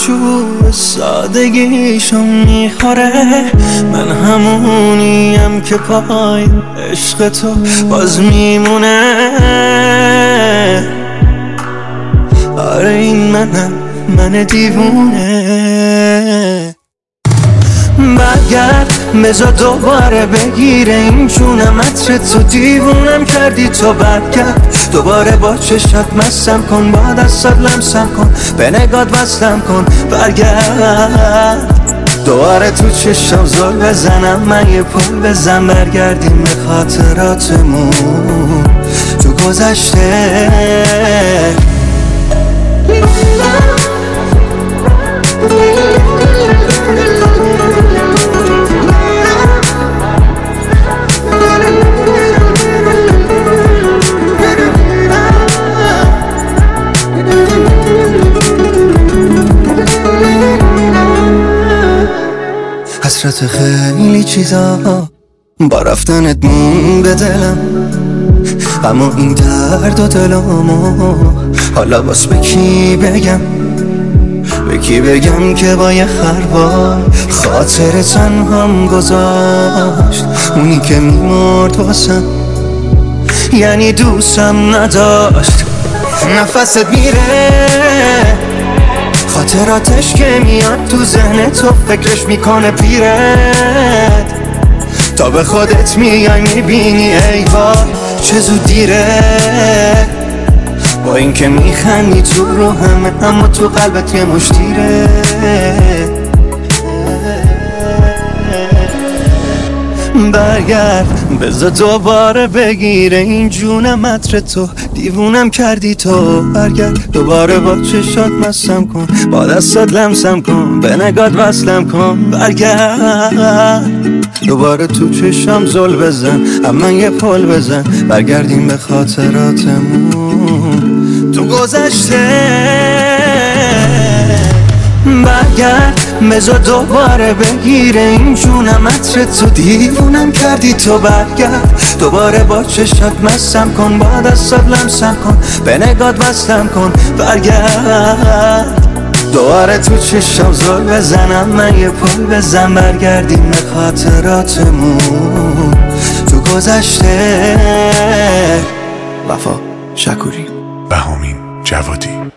چوب سادگیشو میخوره. من همونیم که پای عشق تو باز میمونه. آره این من دیوونه. برگرد بذار دوباره بگیره این جونم عطر تو. دیوونم کردی تو. برگرد دوباره با چشات مستم کن، با دستات لمسم کن، به نگات وصلم کن. برگرد دوباره تو چشم زل بزنم، من یه پل بزن. برگردیم به خاطراتمون تو گذشته. حسرت خیلی چیزا با رفتنت مون به دلم، اما این درد و دلمو حالا باز به کی بگم؟ به کی بگم که با یه خروار خاطر تنهام گذاشت؟ اونی که میمرد واسم یعنی دوستم نداشت. نفست میره خاطراتش که میاد تو ذهن تو، فکرش میکنه پیرت. تا به خودت میای میبینی ای وای چه زود دیره. با این که میخندی تو رو همه، اما تو قلبت یه مشتیره. برگرد بذار دوباره بگیره این جونم عطر تو. دیوونم کردی تو. برگرد دوباره با چشات مستم کن، با دستات لمسم کن، به نگات وصلم کن. برگرد دوباره تو چشم زل بزن، اما یه پل بزن. برگردیم به خاطراتمون تو گذشته. برگرد بذار دوباره بگیره این جونم عطر تو. دیوونم کردی تو. برگرد دوباره با چشات مستم کن، با دستات لمسم کن، به نگات وصلم کن. برگرد دوباره تو چشم زل بزنم، من یه پل بزن. برگردیم به خاطراتمون تو گذشته. وفا شکوری. بهامین جوادی.